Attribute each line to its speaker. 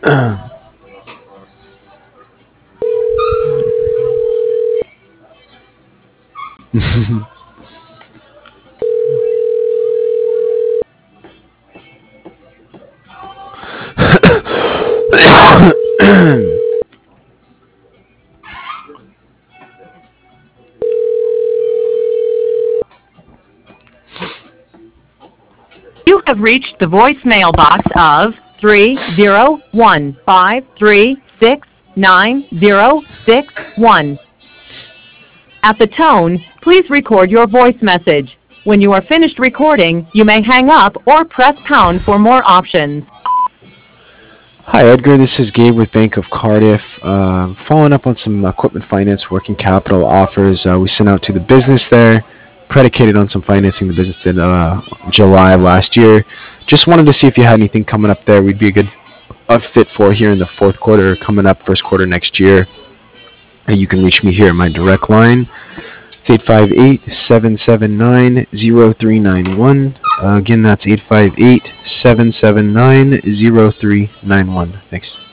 Speaker 1: You have reached the voicemail box of 30153690061. At the tone, please record your voice message. When you are finished recording, you may hang up or press pound for more options.
Speaker 2: Hi, Edgar. This is Gabe with Bank of Cardiff. Following up on some equipment finance working capital offers we sent out to the business there, predicated on some financing the business did July of last year. Just wanted to see if you had anything coming up there we'd be a good fit for here in the fourth quarter, coming up first quarter next year. And you can reach me here at my direct line. It's 858-779-0391. Again, that's 858-779-0391. Thanks.